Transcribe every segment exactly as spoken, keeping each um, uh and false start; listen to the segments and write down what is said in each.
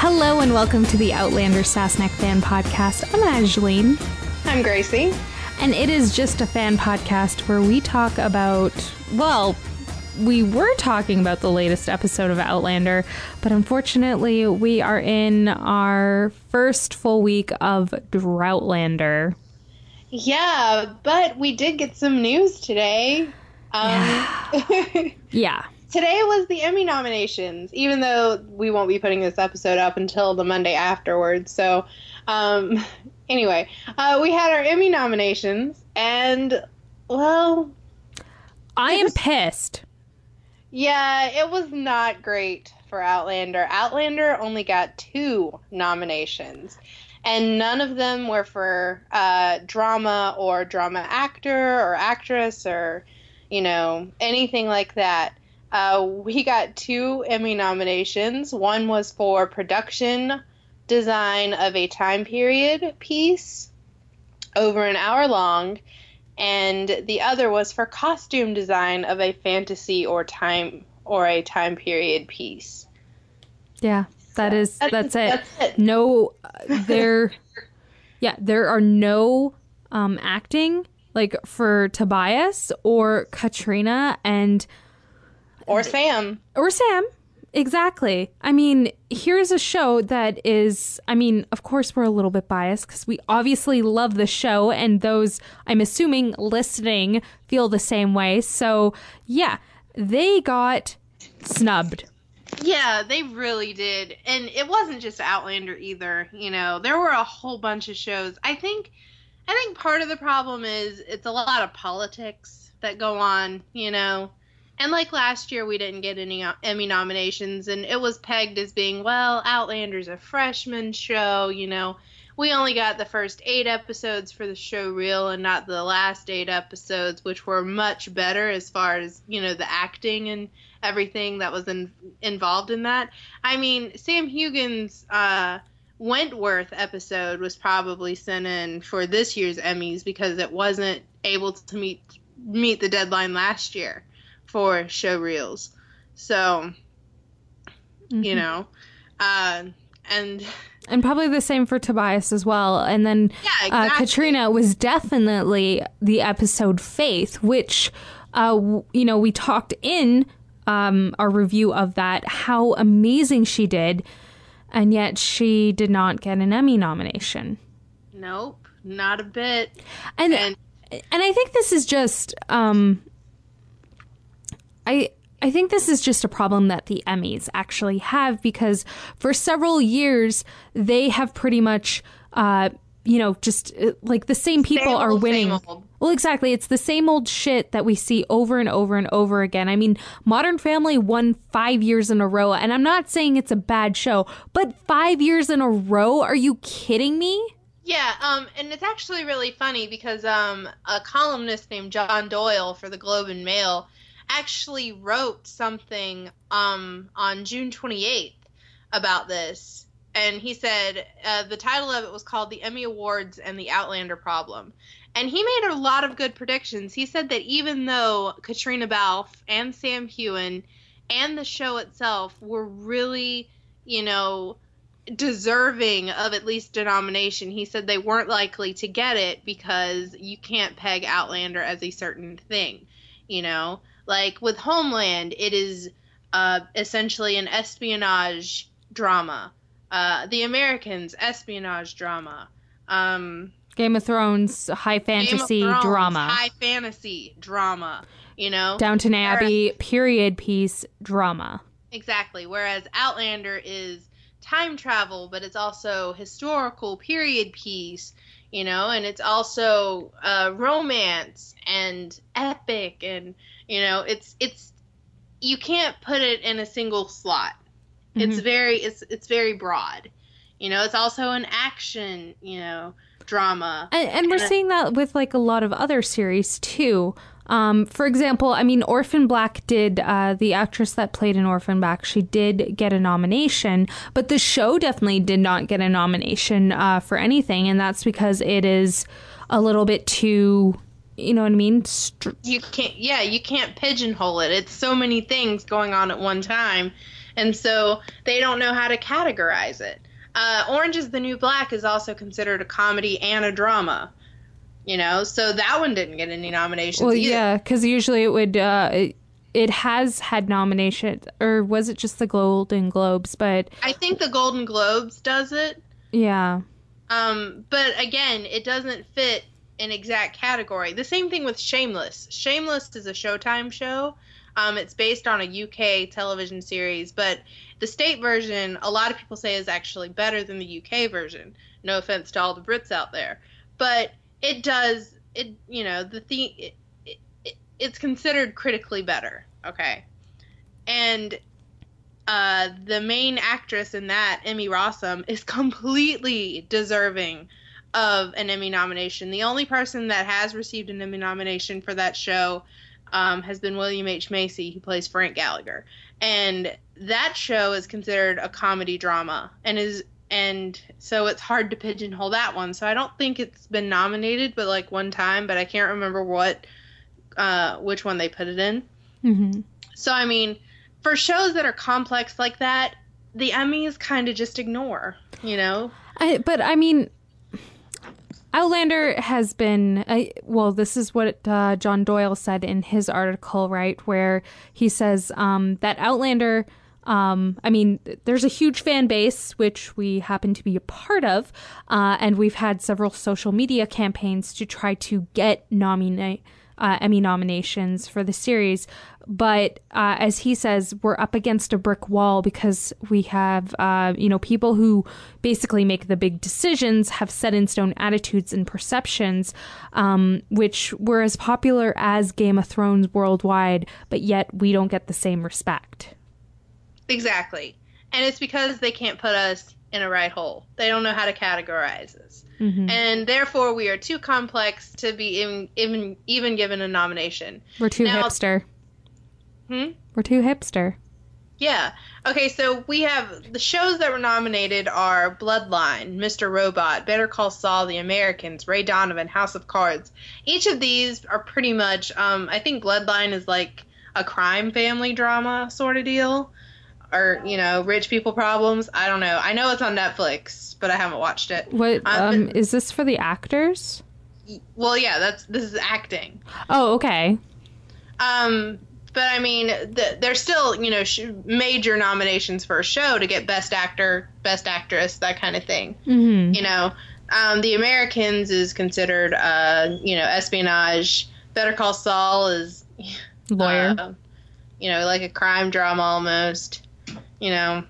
Hello and welcome to the Outlander Sassenach Fan Podcast. I'm Angeline. I'm Gracie. And it is just a fan podcast where we talk about, well, we were talking about the latest episode of Outlander, but unfortunately we are in our first full week of Droughtlander. Yeah, but we did get some news today. Um, yeah. yeah. Today was the Emmy nominations, even though we won't be putting this episode up until the Monday afterwards. So, um, anyway, uh, we had our Emmy nominations, and, well... I am was, pissed. Yeah, it was not great for Outlander. Outlander only got two nominations, and none of them were for uh, drama or drama actor or actress or, you know, anything like that. Uh, we got two Emmy nominations. One was for production design of a time period piece over an hour long, and the other was for costume design of a fantasy or time or a time period piece. Yeah, that is that's, that's, it. that's it. No, there. Yeah, there are no um, acting like for Tobias or Katrina and. Or Sam. Or Sam. Exactly. I mean, here's a show that is, I mean, of course, we're a little bit biased because we obviously love the show, and those, I'm assuming, listening feel the same way. So, yeah, they got snubbed. Yeah, they really did. And it wasn't just Outlander either. You know, there were a whole bunch of shows. I think, I think part of the problem is it's a lot of politics that go on, you know. And like last year, we didn't get any Emmy nominations, and it was pegged as being, well, Outlander's a freshman show, you know. We only got the first eight episodes for the show reel and not the last eight episodes, which were much better as far as, you know, the acting and everything that was in, involved in that. I mean, Sam Hugin's uh, Wentworth episode was probably sent in for this year's Emmys because it wasn't able to meet meet the deadline last year for show reels. So, mm-hmm. you know, uh, and... And probably the same for Tobias as well. And then yeah, exactly. uh, Katrina was definitely the episode Faith, which, uh, w- you know, we talked in um, our review of that, how amazing she did, and yet she did not get an Emmy nomination. Nope, not a bit. And, and, and I think this is just... Um, I I think this is just a problem that the Emmys actually have, because for several years they have pretty much, uh, you know, just uh, like the same people same are old, winning. Same old. Well, exactly. It's the same old shit that we see over and over and over again. I mean, Modern Family won five years in a row, and I'm not saying it's a bad show, but five years in a row? Are you kidding me? Yeah, um, and it's actually really funny because um, a columnist named John Doyle for the Globe and Mail actually wrote something um, on June twenty-eighth about this. And he said uh, the title of it was called The Emmy Awards and the Outlander Problem. And he made a lot of good predictions. He said that even though Katrina Balfe and Sam Heughan and the show itself were really, you know, deserving of at least a nomination, he said they weren't likely to get it because you can't peg Outlander as a certain thing, you know? Like, with Homeland, it is uh, essentially an espionage drama. Uh, the Americans, espionage drama. Um, Game of Thrones, high fantasy Thrones, drama. High fantasy drama, you know? Downton Abbey, Whereas, period piece drama. Exactly. Whereas Outlander is time travel, but it's also historical period piece, you know? And it's also uh, romance and epic and... You know, it's it's you can't put it in a single slot. Mm-hmm. It's very it's it's very broad. You know, it's also an action, you know, drama. And, and we're and, seeing that with like a lot of other series too. Um, for example, I mean, Orphan Black did uh, the actress that played in Orphan Black. She did get a nomination, but the show definitely did not get a nomination uh, for anything, and that's because it is a little bit too. You know what I mean? Str- you can't, yeah, you can't pigeonhole it. It's so many things going on at one time. And so they don't know how to categorize it. Uh, Orange is the New Black is also considered a comedy and a drama. You know, so that one didn't get any nominations Well, either. yeah, because usually it would, uh, it, it has had nominations, or was it just the Golden Globes? But I think the Golden Globes does it. yeah. Um, but again, it doesn't fit an exact category. The same thing with Shameless. Shameless is a Showtime show. Um, it's based on a U K television series, but the state version, a lot of people say, is actually better than the U K version. No offense to all the Brits out there, but it does it. You know, the theme. It, it, it, it's considered critically better. Okay, and uh, the main actress in that, Emmy Rossum, is completely deserving of an Emmy nomination. The only person that has received an Emmy nomination for that show um, has been William H. Macy, who plays Frank Gallagher. And that show is considered a comedy drama, and is and so it's hard to pigeonhole that one. So I don't think it's been nominated, but like one time, but I can't remember what uh, which one they put it in. Mm-hmm. So I mean, for shows that are complex like that, the Emmys kind of just ignore, you know. I, but I mean, Outlander has been, uh, well, this is what uh, John Doyle said in his article, right, where he says um, that Outlander, um, I mean, there's a huge fan base, which we happen to be a part of, uh, and we've had several social media campaigns to try to get nominate. Uh, Emmy nominations for the series. But uh, as he says, we're up against a brick wall because we have, uh, you know, people who basically make the big decisions have set in stone attitudes and perceptions, um, which were as popular as Game of Thrones worldwide, but yet we don't get the same respect. Exactly. And it's because they can't put us in a right hole. They don't know how to categorize us. Mm-hmm. And therefore, we are too complex to be even even, even given a nomination. We're too now, hipster. Hmm? We're too hipster. Yeah. Okay, so we have the shows that were nominated are Bloodline, Mister Robot, Better Call Saul, The Americans, Ray Donovan, House of Cards. Each of these are pretty much, um, I think Bloodline is like a crime family drama sort of deal. Or, you know, rich people problems. I don't know. I know it's on Netflix, but I haven't watched it. What um, but, is this for the actors? Well, yeah, that's this is acting. Oh, okay. Um, but I mean, the, there's still, you know, sh- major nominations for a show to get Best Actor, Best Actress, that kind of thing. Mm-hmm. You know, um, The Americans is considered, uh, you know, espionage. Better Call Saul is lawyer. Uh, you know, like a crime drama almost. You know,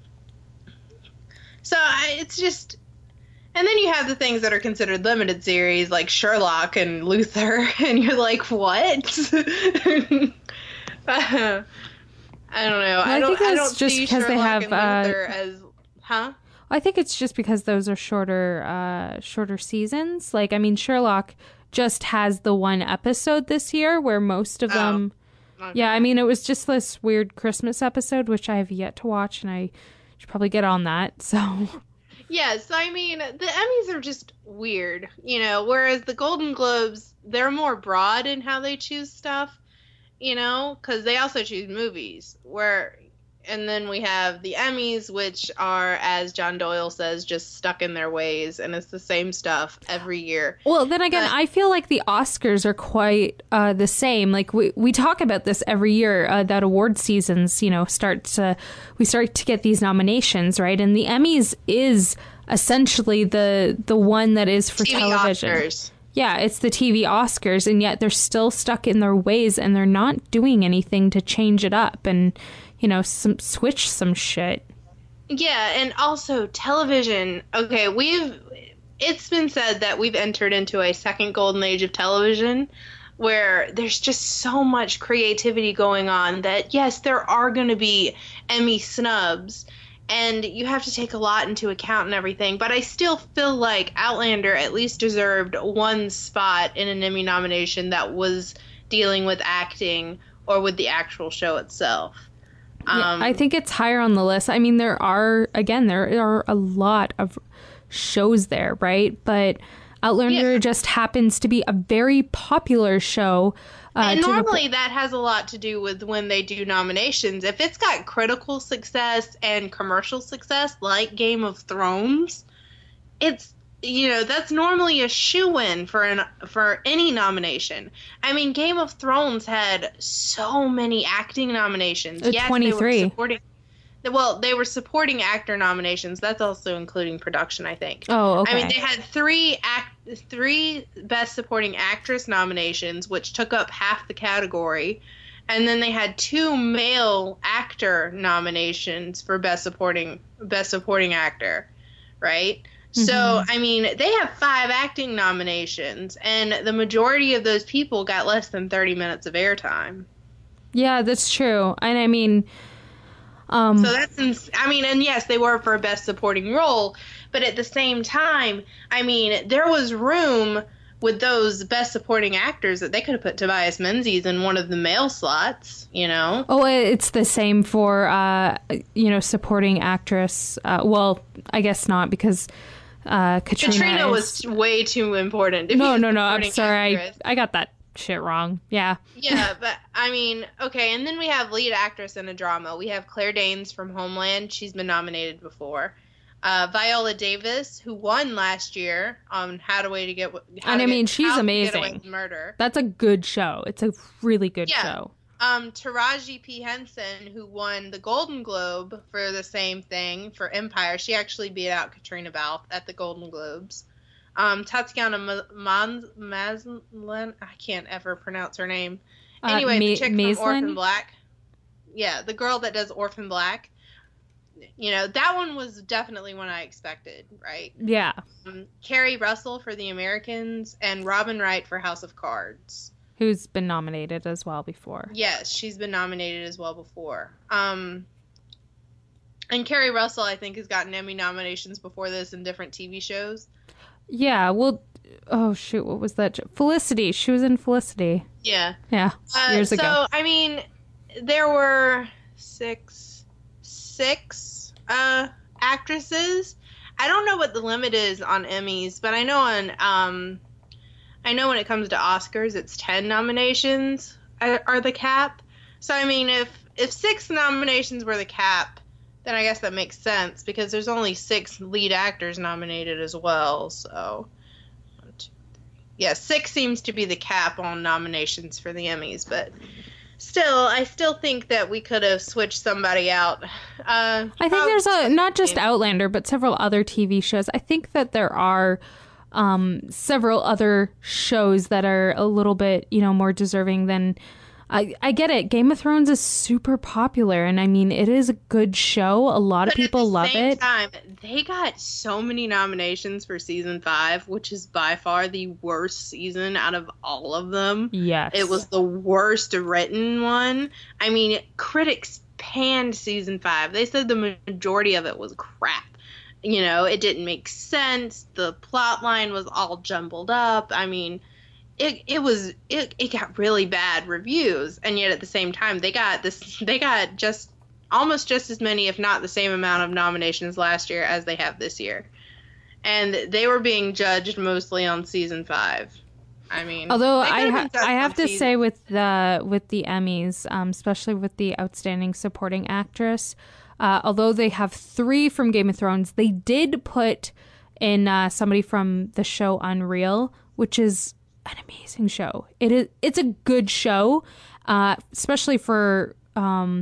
so I, it's just, and then you have the things that are considered limited series like Sherlock and Luther, and you're like, what? uh, I don't know. I, I don't. think I that's don't just see because Sherlock they have and Luther uh, as, huh? I think it's just because those are shorter, uh, shorter seasons. Like, I mean, Sherlock just has the one episode this year, where most of them. Oh. Okay. Yeah, I mean, it was just this weird Christmas episode, which I have yet to watch, and I should probably get on that, so... Yeah, so I mean, the Emmys are just weird, you know, whereas the Golden Globes, they're more broad in how they choose stuff, you know, because they also choose movies, where... And then we have the Emmys, which are, as John Doyle says, just stuck in their ways, and it's the same stuff every year. Well, then again, but, I feel like the Oscars are quite uh, the same. Like, we, we talk about this every year, uh, that award seasons, you know, start to, we start to get these nominations, right? And the Emmys is essentially the the one that is for T V television. Oscars. Yeah, it's the T V Oscars, and yet they're still stuck in their ways, and they're not doing anything to change it up and, you know, some switch some shit. Yeah, and also television. Okay, we've it's been said that we've entered into a second golden age of television where there's just so much creativity going on that, yes, there are going to be Emmy snubs, and you have to take a lot into account and everything, but I still feel like Outlander at least deserved one spot in an Emmy nomination that was dealing with acting or with the actual show itself. Yeah, Um, I think it's higher on the list. I mean, there are, again, there are a lot of shows there, right? But Outlander Yeah. just happens to be a very popular show. Uh, And to the normally that has a lot to do with when they do nominations. If it's got critical success and commercial success, like Game of Thrones, it's, you know, that's normally a shoo-in for an for any nomination. I mean, Game of Thrones had so many acting nominations. Uh, yes, they twenty-three. were supporting. Well, they were supporting actor nominations. That's also including production, I think. Oh, okay. I mean, they had three act, three Best Supporting Actress nominations, which took up half the category, and then they had two male actor nominations for Best Supporting Best Supporting Actor, right? Mm-hmm. So, I mean, they have five acting nominations, and the majority of those people got less than thirty minutes of airtime. Yeah, that's true. And I mean, um, So that's, ins- I mean, and yes, they were for a Best Supporting Role, but at the same time, I mean, there was room with those Best Supporting Actors that they could have put Tobias Menzies in one of the male slots, you know? oh, it's the same for, uh, you know, supporting actress. Uh, well, I guess not, because uh, Katrina, Katrina is... was way too important. to No, be no, a no, I'm supporting sorry. I, actress. I got that shit wrong. Yeah. Yeah, but I mean, okay, and then we have lead actress in a drama. We have Claire Danes from Homeland. She's been nominated before. Uh, Viola Davis, who won last year on How to Way to Get. How And to I mean, Get- she's How to Get amazing. Away with Murder. That's a good show. It's a really good Yeah. show. Um, Taraji P. Henson, who won the Golden Globe for the same thing for Empire. She actually beat out Katrina Balfe at the Golden Globes. Um, Tatiana Ma- Mans- Maslin, I can't ever pronounce her name. Uh, Anyway, Ma- the chick Maislan? from Orphan Black. Yeah, the girl that does Orphan Black. You know, that one was definitely one I expected, right? Yeah. Um, Carrie Russell for The Americans and Robin Wright for House of Cards. Who's been nominated as well before. Yes, she's been nominated as well before. Um, and Carrie Russell, I think, has gotten Emmy nominations before this in different T V shows. Yeah, well, oh shoot, what was that? Felicity. She was in Felicity. Yeah. Yeah, Uh, years so, ago. I mean, there were six, six uh, actresses. I don't know what the limit is on Emmys, but I know on, um, I know when it comes to Oscars, it's ten nominations are, are the cap. So, I mean, if if six nominations were the cap, then I guess that makes sense because there's only six lead actors nominated as well. So, one, two, three. Yeah, six seems to be the cap on nominations for the Emmys, but still, I still think that we could have switched somebody out. Uh, I think there's a not just Yeah. Outlander, but several other T V shows. I think that there are um, several other shows that are a little bit, you know, more deserving than. I, I get it. Game of Thrones is super popular, and I mean, it is a good show. A lot of But people love at the same it. time, they got so many nominations for season five, which is by far the worst season out of all of them. Yes. It was the worst written one. I mean, critics panned season five. They said the majority of it was crap. You know, it didn't make sense. The plot line was all jumbled up. I mean, it it was it, it got really bad reviews, and yet at the same time they got this they got just almost just as many, if not the same amount of nominations last year as they have this year. And they were being judged mostly on season five. I mean, Although they I could've ha- been judged I have on to season- say with the with the Emmys, um, especially with the Outstanding Supporting Actress, uh, although they have three from Game of Thrones, they did put in uh, somebody from the show Unreal, which is an amazing show. It is it's a good show, uh, especially for um,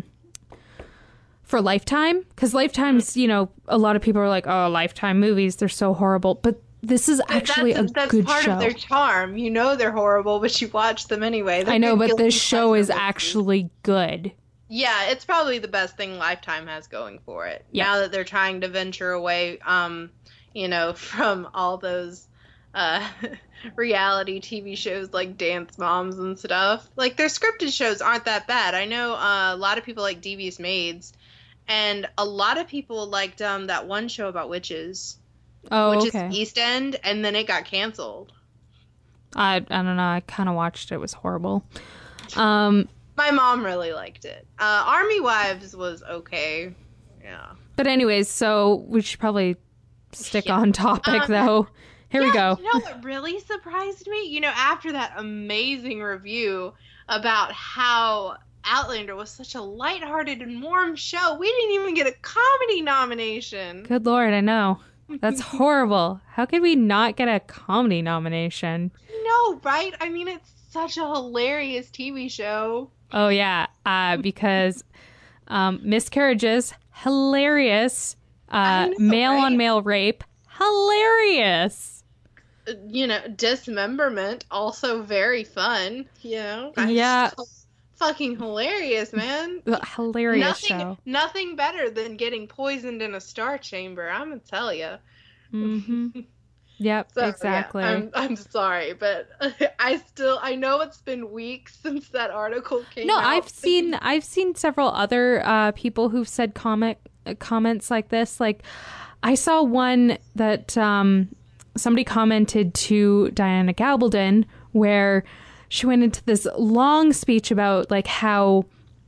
for Lifetime, because Lifetime's, you know, a lot of people are like, oh, Lifetime movies, they're so horrible, but this is actually that's, a that's good part show. of their charm. You know they're horrible, but you watch them anyway. They're I know, good but guilty this show pleasure is movies. actually good. Yeah, it's probably the best thing Lifetime has going for it. Yeah. Now that they're trying to venture away, um, you know, from all those uh, reality T V shows like Dance Moms and stuff. Like, their scripted shows aren't that bad. I know uh, a lot of people like Devious Maids, and a lot of people liked um, that one show about witches, Oh, which okay. is East End, and then it got canceled. I I don't know. I kind of watched it. It was horrible. Um, My mom really liked it. Uh, Army Wives was okay. Yeah. but anyways, so we should probably stick Yeah. on topic Um, though. Here yeah, we go. You know what really surprised me? You know, after that amazing review about how Outlander was such a lighthearted and warm show, we didn't even get a comedy nomination. Good Lord, I know. That's horrible. How could we not get a comedy nomination? No, right? I mean, it's such a hilarious T V show. Oh, yeah, uh, because um, miscarriages, hilarious. Uh, know, male-on-male right? rape, hilarious. You know, dismemberment, also very fun. You know, Yeah. Fucking hilarious, man. Hilarious nothing, show. Nothing better than getting poisoned in a star chamber. I'm gonna tell you. Mm-hmm. Yep, so, exactly. Yeah, I'm I'm sorry, but I still I know it's been weeks since that article came no, out. No, I've seen I've seen several other uh, people who've said comment uh, comments like this. Like, I saw one that um, somebody commented to Diana Gabaldon where she went into this long speech about like how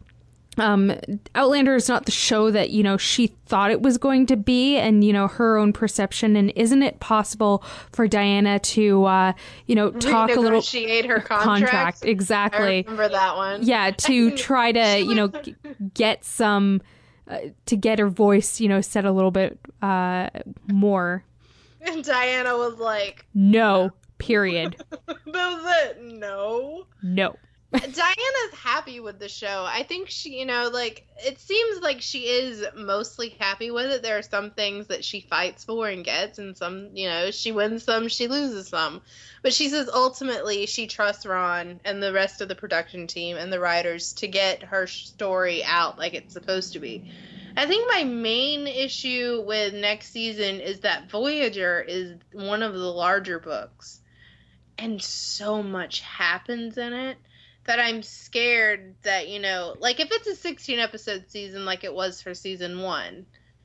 um, Outlander is not the show that, you know, she thought it was going to be, and, you know, her own perception. And isn't it possible for Diana to, uh, you know, talk a little negotiate her contract? contract exactly. I remember that one. Yeah, to try to, you know, g- get some, uh, to get her voice, you know, said a little bit uh, more. And Diana was like, no. Period. That was it. No. No. Diana's happy with the show. I think she, you know, like, it seems like she is mostly happy with it. There are some things that she fights for and gets, and some, you know, she wins some, she loses some. But she says ultimately she trusts Ron and the rest of the production team and the writers to get her story out like it's supposed to be. I think my main issue with next season is that Voyager is one of the larger books. And so much happens in it that I'm scared that, you know, like if it's a sixteen episode season like it was for season one,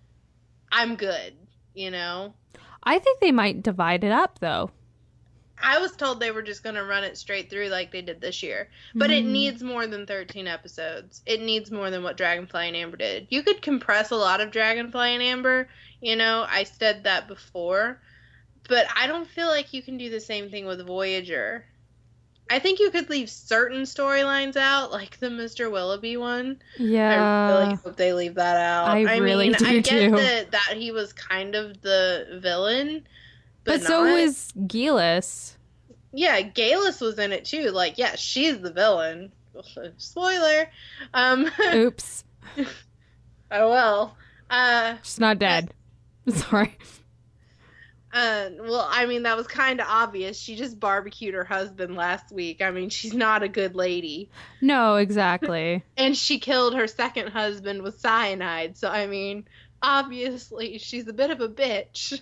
I'm good, you know? I think they might divide it up, though. I was told they were just going to run it straight through like they did this year. But mm. it needs more than thirteen episodes. It needs more than what Dragonfly and Amber did. You could compress a lot of Dragonfly and Amber, you know, I said that before. But I don't feel like you can do the same thing with Voyager. I think you could leave certain storylines out, like the Mister Willoughby one. Yeah. I really hope they leave that out. I, I really mean, do I get too. that, that he was kind of the villain. But, but so not. was Geillis. Yeah, Geillis was in it too. Like, yeah, she's the villain. Spoiler. Um, Oops. Oh, well. Uh, She's not dead. Uh, Sorry. Uh, well, I mean, that was kind of obvious. She just barbecued her husband last week. I mean, she's not a good lady. No, exactly. And she killed her second husband with cyanide. So, I mean, obviously, she's a bit of a bitch.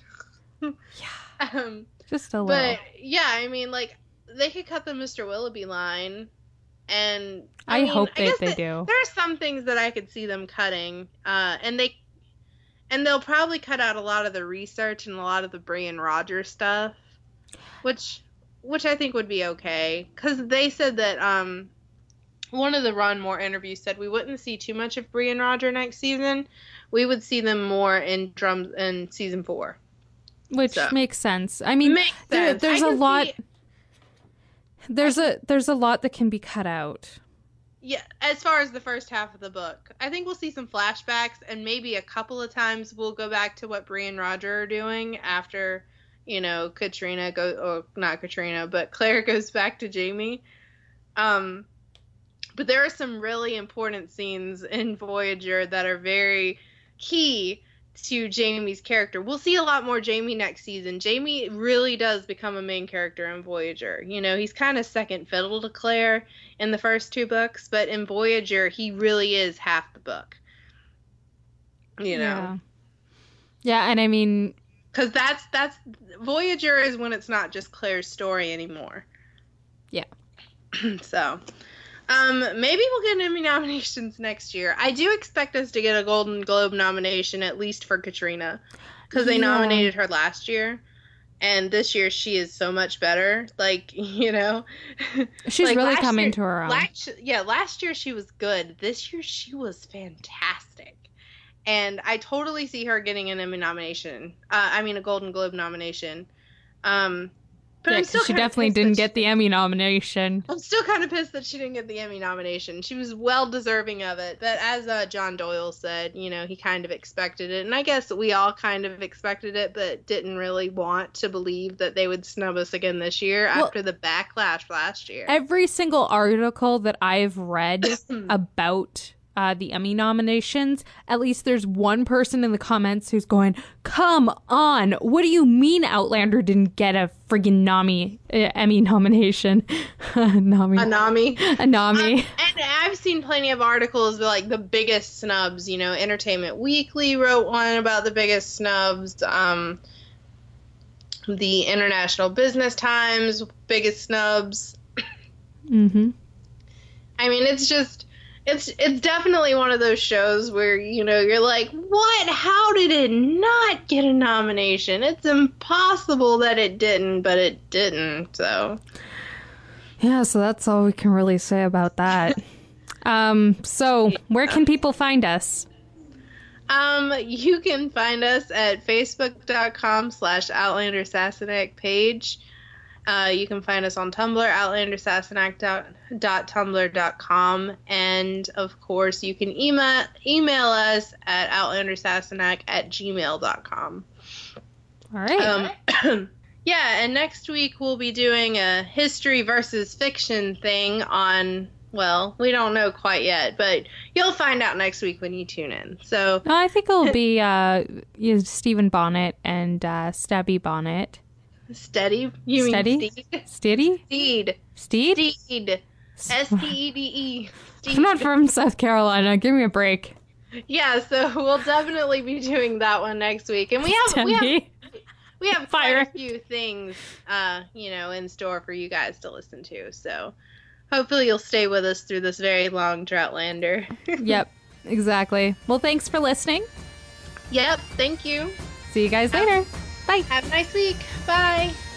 Yeah. um, just a little. But, yeah, I mean, like, they could cut the Mister Willoughby line. And, I, I mean, hope I that they that do. There are some things that I could see them cutting. Uh, and they And they'll probably cut out a lot of the research and a lot of the Brian Rogers stuff, which which I think would be okay. Because they said that um, one of the Ron Moore interviews said we wouldn't see too much of Brian Roger next season. We would see them more in drums in season four. Which so. makes sense. I mean, makes there, sense. there's a lot. See, there's I, a there's a lot that can be cut out. Yeah, as far as the first half of the book, I think we'll see some flashbacks, and maybe a couple of times we'll go back to what Bree and Roger are doing after, you know, Katrina go or not Katrina, but Claire goes back to Jamie. Um, but there are some really important scenes in Voyager that are very key to Jamie's character. We'll see a lot more Jamie next season. Jamie really does become a main character in Voyager. You know, he's kind of second fiddle to Claire in the first two books, but in Voyager, he really is half the book. You know? Yeah, yeah, and I mean... Because that's, that's... Voyager is when it's not just Claire's story anymore. Yeah. So... Um, maybe we'll get Emmy nominations next year. I do expect us to get a Golden Globe nomination, at least for Katrina, because they yeah. nominated her last year, and this year she is so much better. Like, you know, she's like really coming year, to her own. Last, yeah, last year she was good. This year she was fantastic, and I totally see her getting an Emmy nomination. Uh, I mean, a Golden Globe nomination. Um, but Yeah, I'm 'cause still she kinda definitely pissed that didn't she get the Emmy nomination. I'm still kind of pissed that she didn't get the Emmy nomination. She was well deserving of it. But as uh, John Doyle said, you know, he kind of expected it. And I guess we all kind of expected it, but didn't really want to believe that they would snub us again this year Well, after the backlash last year. Every single article that I've read about uh, the Emmy nominations, at least there's one person in the comments who's going, come on, what do you mean Outlander didn't get a friggin' Nami, uh, Emmy nomination? Nami. Anami. Anami. Um, and I've seen plenty of articles about, like, the biggest snubs. You know, Entertainment Weekly wrote one about the biggest snubs. Um, the International Business Times, biggest snubs. Mm-hmm. I mean, it's just, it's it's definitely one of those shows where, you know, you're like, what? How did it not get a nomination? It's impossible that it didn't, but it didn't, so. Yeah, so that's all we can really say about that. um, so, where can people find us? Um, you can find us at facebook.com slash Outlander Sassenach page. Uh, you can find us on Tumblr, outlander sassenach dot tumblr dot com. And, of course, you can email, email us at outlander sassenach at gmail dot com. All right. Um, yeah, and next week we'll be doing a history versus fiction thing on, well, we don't know quite yet, but you'll find out next week when you tune in. So I think it'll be uh, Stephen Bonnet and uh, Stabby Bonnet. Steady? You Steady? mean Steed? Steady? Steed. Steed? Steed. S T E D E. I'm not from South Carolina. Give me a break. Yeah, so we'll definitely be doing that one next week. And we have we have we have quite Fire. a few things uh, you know, in store for you guys to listen to. So hopefully you'll stay with us through this very long Droughtlander. Yep, exactly. Well, thanks for listening. Yep, thank you. See you guys later. Bye. Have a nice week. Bye.